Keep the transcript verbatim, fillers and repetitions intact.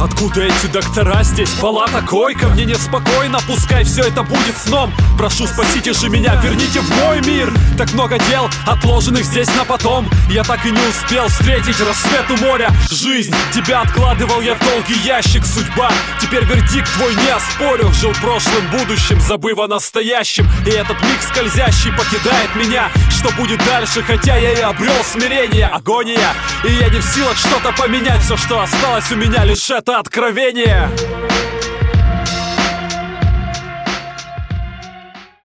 Откуда эти доктора? Здесь палата, койка. Мне неспокойно, пускай все это будет сном. Прошу, спасите же меня, верните в мой мир. Так много дел, отложенных здесь на потом. Я так и не успел встретить рассвет у моря. Жизнь, тебя откладывал я в долгий ящик. Судьба, теперь вердикт твой не оспорю. Жил прошлым, будущим, забыв о настоящем. И этот миг скользящий покидает меня. Что будет дальше, хотя я и обрел смирение. Агония, и я не в силах что-то поменять. Все, что осталось у меня, лишь это откровение.